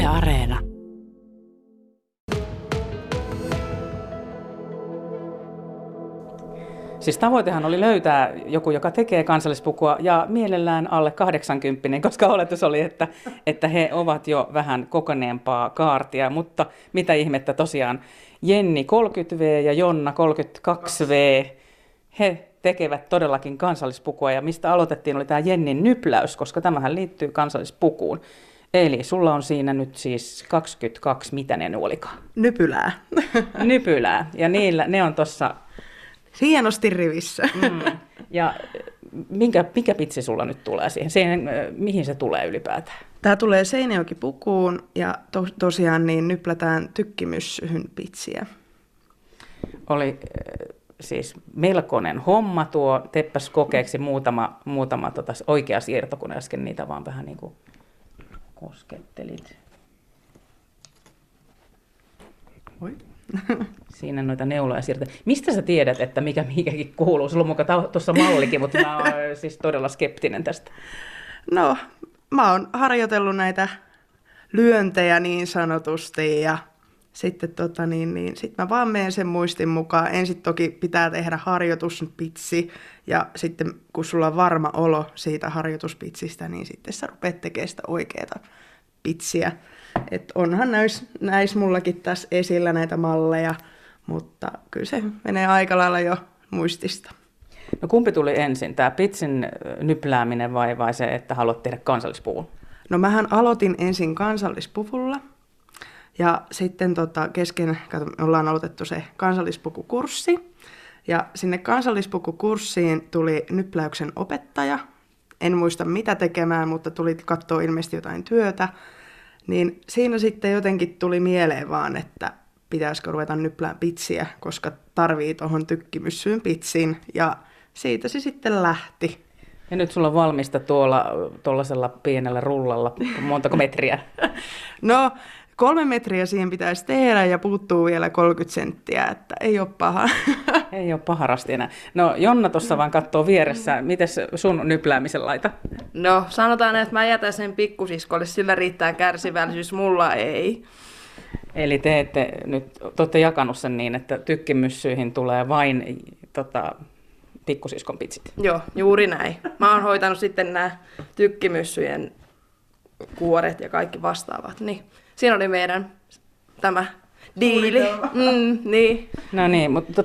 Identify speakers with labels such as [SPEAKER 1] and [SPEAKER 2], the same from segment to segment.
[SPEAKER 1] Yle Areena.
[SPEAKER 2] Siis tavoitehan oli löytää joku, joka tekee kansallispukua ja mielellään alle 80, koska oletus oli, että he ovat jo vähän kokeneempaa kaartia. Mutta mitä ihmettä tosiaan, Jenni 30V ja Jonna 32V, he tekevät todellakin kansallispukua. Ja mistä aloitettiin oli tämä Jennin nypläys, koska tämähän liittyy kansallispukuun. Eli sulla on siinä nyt siis 22, mitä ne olikaan?
[SPEAKER 3] Nypylää.
[SPEAKER 2] Nypylää, ja ne on tuossa
[SPEAKER 3] hienosti rivissä.
[SPEAKER 2] Ja mikä pitsi sulla nyt tulee siihen? Mihin se tulee ylipäätään?
[SPEAKER 3] Tämä tulee Seinäjoki-pukuun ja tosiaan niin nyplätään tykkimyssyhyn pitsiä.
[SPEAKER 2] Oli siis melkoinen homma tuo. Teppäs kokeeksi muutama oikea siirto, kun äsken niitä vaan vähän niin kuin koskettelit.
[SPEAKER 3] Oi.
[SPEAKER 2] Siinä noita neuloja siirtää. Mistä sä tiedät, että mikäkin kuuluu? Sulla on mukaan tuossa mallikin, mutta mä oon siis todella skeptinen tästä.
[SPEAKER 3] No, mä oon harjoitellut näitä lyöntejä niin sanotusti ja sitten sit mä vaan menen sen muistin mukaan. Ensin toki pitää tehdä harjoituspitsi ja sitten kun sulla on varma olo siitä harjoituspitsistä, niin sitten sä rupeat tekemään sitä oikeaa pitsiä. Et onhan näissä mullakin tässä esillä näitä malleja, mutta kyllä se menee aika lailla jo muistista.
[SPEAKER 2] No kumpi tuli ensin, tämä pitsin nyplääminen vai se, että haluat tehdä kansallispuvun?
[SPEAKER 3] No aloitin ensin kansallispuvulla ja sitten kesken me ollaan aloitettu se kansallispukukurssi. Ja sinne kansallispukukurssiin tuli nypläyksen opettaja. En muista mitä tekemään, mutta tuli katsoa ilmeisesti jotain työtä. Niin siinä sitten jotenkin tuli mieleen vaan, että pitäisikö ruveta nyplään pitsiä, koska tarvii tuohon tykkimyssyyn pitsiin. Ja siitä se sitten lähti.
[SPEAKER 2] Ja nyt sulla on valmista tuollaisella pienellä rullalla. Montako metriä?
[SPEAKER 3] No 3 metriä siihen pitäisi tehdä ja puuttuu vielä 30 senttiä, että ei ole paha.
[SPEAKER 2] Ei ole paharasti enää. No Jonna tuossa vaan katsoo vieressä. Mites sun nypläämisen laita?
[SPEAKER 4] No sanotaan, että mä jätän sen pikkusiskolle, sillä riittää kärsivällisyys, mulla ei.
[SPEAKER 2] Eli te olette jakanut sen niin, että tykkimyssyihin tulee vain pikkusiskon pitsit.
[SPEAKER 4] Joo, juuri näin. Mä oon hoitanut sitten nämä tykkimyssyjen kuoret ja kaikki vastaavat. Niin. Siinä oli meidän tämä diili. Niin.
[SPEAKER 2] No niin, mutta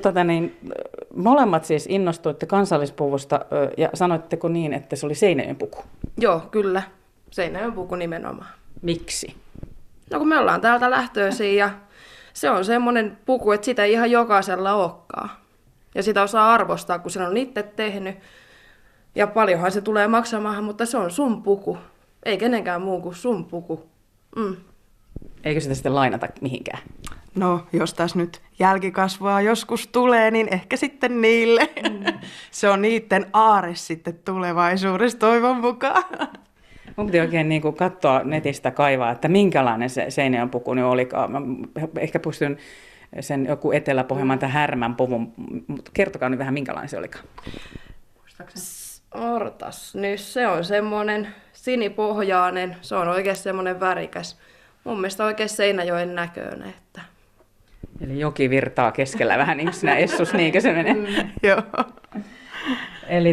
[SPEAKER 2] molemmat siis innostuitte kansallispuvusta ja sanoitteko niin, että se oli Seinäjoen puku?
[SPEAKER 4] Joo, kyllä. Seinäjoen puku nimenomaan.
[SPEAKER 2] Miksi?
[SPEAKER 4] No kun me ollaan täältä lähtöisiä ja se on semmoinen puku, että sitä ei ihan jokaisella olekaan. Ja sitä osaa arvostaa, kun sen on itse tehnyt. Ja paljonhan se tulee maksamaan, mutta se on sun puku. Ei kenenkään muu kuin sun puku.
[SPEAKER 2] Eikö sitä sitten lainata mihinkään?
[SPEAKER 3] No, jos tässä nyt jälkikasvaa joskus tulee, niin ehkä sitten niille. Se on niiden aare sitten tulevaisuudessa toivon mukaan.
[SPEAKER 2] Mun piti oikein niin kuin katsoa netistä kaivaa, että minkälainen se Seinäjoen puku nyt olikaan. Mä ehkä pystyn sen joku Etelä-Pohjanmaan tai Härmän puvun, mutta kertokaa nyt vähän minkälainen se olikaan.
[SPEAKER 4] Ortas, nyt se on semmoinen sinipohjainen, se on oikein semmoinen värikäs. Mun mielestä oikein Seinäjoen näköinen. Että.
[SPEAKER 2] Eli joki virtaa keskellä vähän niin kuin sinä Essus, niinkö se menee?
[SPEAKER 3] Joo.
[SPEAKER 2] Eli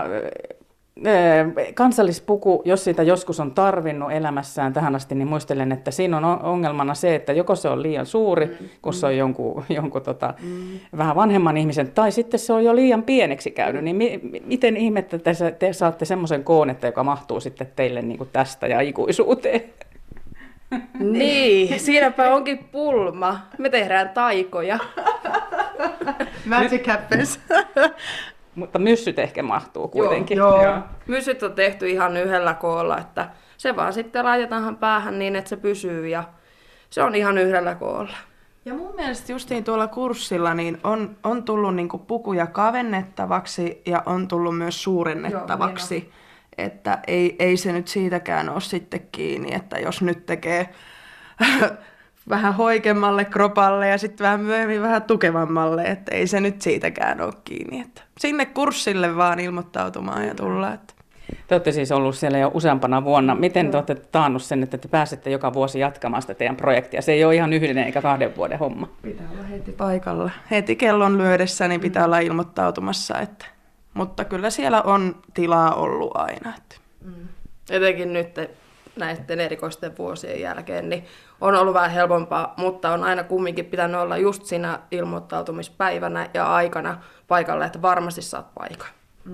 [SPEAKER 2] kansallispuku, jos sitä joskus on tarvinnut elämässään tähän asti, niin muistelen, että siinä on ongelmana se, että joko se on liian suuri, kun se on jonkun vähän vanhemman ihmisen, tai sitten se on jo liian pieneksi käynyt. Niin miten ihmettä te saatte semmoisen koonetta, joka mahtuu sitten teille niin kuin tästä ja ikuisuuteen?
[SPEAKER 4] Niin, siinäpä onkin pulma. Me tehdään taikoja.
[SPEAKER 3] Magic happens.
[SPEAKER 2] Mutta myssyt ehkä mahtuu kuitenkin.
[SPEAKER 3] Joo.
[SPEAKER 4] Myssyt on tehty ihan yhdellä koolla, että se vaan sitten laitetaan päähän niin, että se pysyy ja se on ihan yhdellä koolla.
[SPEAKER 3] Ja mun mielestä justiin tuolla kurssilla niin on tullut niinku pukuja kavennettavaksi ja on tullut myös suurennettavaksi. Joo, että ei se nyt siitäkään ole sitten kiinni, että jos nyt tekee vähän hoikemmalle kropalle ja sitten vähän myöhemmin vähän tukevammalle, että ei se nyt siitäkään ole kiinni. Että sinne kurssille vaan ilmoittautumaan ja tulla. Että.
[SPEAKER 2] Te olette siis ollut siellä jo useampana vuonna. Miten te olette taannut sen, että te pääsette joka vuosi jatkamaan sitä teidän projektia? Se ei ole ihan 1 eikä 2 vuoden homma.
[SPEAKER 3] Pitää olla heti paikalla. Heti kellon lyödessä niin pitää olla ilmoittautumassa. Mutta kyllä siellä on tilaa ollut aina.
[SPEAKER 4] Etenkin nyt näiden erikoisten vuosien jälkeen niin on ollut vähän helpompaa, mutta on aina kumminkin pitänyt olla just siinä ilmoittautumispäivänä ja aikana paikalla, että varmasti saat paikan.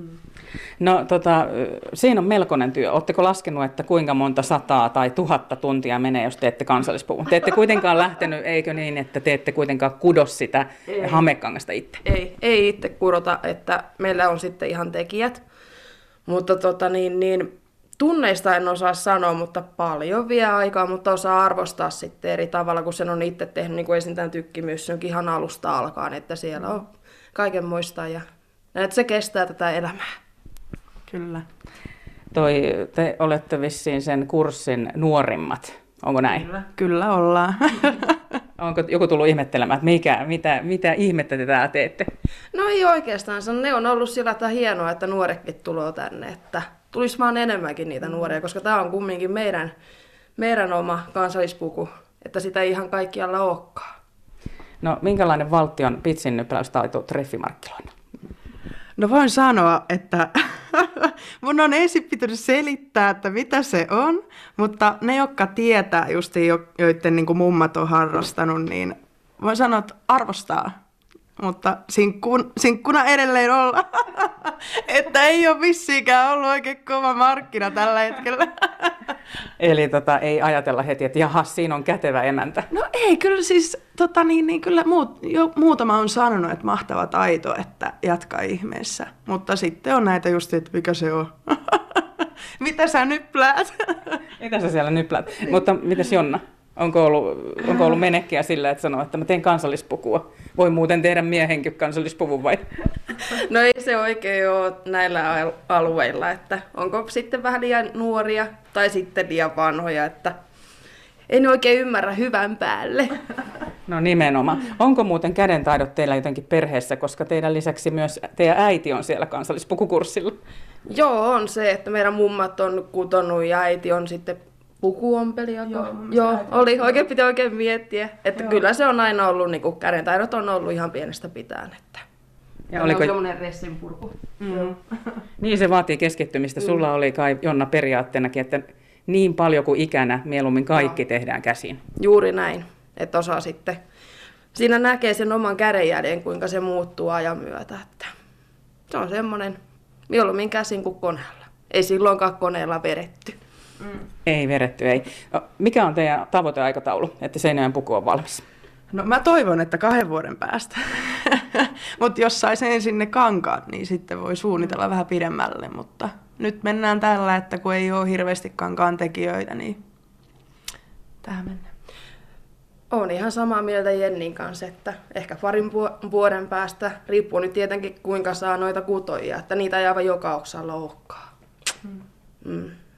[SPEAKER 2] No siinä on melkoinen työ. Oletteko laskenut, että kuinka monta 100 tai 1000 tuntia menee, jos teette kansallispuvun? Te ette kuitenkaan lähtenyt, eikö niin, että te ette kuitenkaan kudo sitä hamekangasta itse?
[SPEAKER 4] Ei itse kudota, että meillä on sitten ihan tekijät, mutta tunneista en osaa sanoa, mutta paljon vie aikaa, mutta osaa arvostaa sitten eri tavalla, kun sen on itse tehnyt, niin kuin esim. Tämän tykkimyssynkin ihan alusta alkaen, että siellä on kaiken muistaa ja että se kestää tätä elämää.
[SPEAKER 3] Kyllä.
[SPEAKER 2] Te olette vissiin sen kurssin nuorimmat, onko näin?
[SPEAKER 3] Kyllä ollaan.
[SPEAKER 2] Onko joku tullut ihmettelemään, että mitä ihmettä te täällä teette?
[SPEAKER 4] No ei oikeastaan, ne on ollut sillä tavalla hienoa, että nuoretkin tulee tänne, että tulisi vaan enemmänkin niitä nuoria, koska tämä on kumminkin meidän oma kansallispuku, että sitä ei ihan kaikkialla olekaan.
[SPEAKER 2] No minkälainen Valtion pitsinnyppäystaito treffimarkkinoilla?
[SPEAKER 3] No voin sanoa, että mun on ensin pitänyt selittää, että mitä se on, mutta ne, jotka tietää justiin, joiden niin kuin mummat on harrastanut, niin voin sanoa, että arvostaa. Mutta sinkkuna edelleen olla. Että ei ole vissiinkään ollut oikein kova markkina tällä hetkellä.
[SPEAKER 2] Eli ei ajatella heti, että jaha, siinä on kätevä emäntä.
[SPEAKER 3] No ei, kyllä siis kyllä muutama on sanonut, että mahtava taito, että jatkaa ihmeessä. Mutta sitten on näitä just, että mikä se on. Mitä sä nypläät?
[SPEAKER 2] Mitä sä siellä nypläät? Mutta mitäs Jonna? Onko ollut menekkiä sillä, että sanoo, että mä teen kansallispukua? Voi muuten tehdä miehenkin kansallispuvun vai?
[SPEAKER 4] No ei se oikein ole näillä alueilla, että onko sitten vähän liian nuoria tai sitten liian vanhoja, että en oikein ymmärrä hyvän päälle.
[SPEAKER 2] No nimenomaan. Onko muuten kädentaidot teillä jotenkin perheessä, koska teidän lisäksi myös teidän äiti on siellä kansallispukukurssilla?
[SPEAKER 4] Joo, on se, että meidän mummat on kutonut ja äiti on sitten pukuompelija. Joo, piti oikein miettiä. Että kyllä se on aina ollut, niin kuin kädentaidot on ollut ihan pienestä pitäen. Että
[SPEAKER 2] ja oliko
[SPEAKER 4] semmoinen ressinpurku.
[SPEAKER 2] Niin se vaatii keskittymistä. Sulla oli kai Jonna periaatteenakin, että niin paljon kuin ikänä mieluummin kaikki tehdään käsin.
[SPEAKER 4] Juuri näin, että osaa sitten. Siinä näkee sen oman kädenjäljen, kuinka se muuttuu ajan myötä. Että se on semmoinen mieluummin käsin kuin koneella. Ei silloinkaan koneella vedetty.
[SPEAKER 2] Ei vedetty, ei. Mikä on teidän tavoiteaikataulu, että Seinäjoen puku on valmis?
[SPEAKER 3] No mä toivon, että 2 vuoden päästä. Mutta jos sais ensin ne kankaat, niin sitten voi suunnitella vähän pidemmälle. Mutta nyt mennään tällä, että kun ei ole hirveästi kankaan tekijöitä, niin tähän mennään.
[SPEAKER 4] Olen ihan samaa mieltä Jennin kanssa, että ehkä parin vuoden päästä, riippuu nyt tietenkin kuinka saa noita kutoja, että niitä ei aivan joka oksalla olekaan.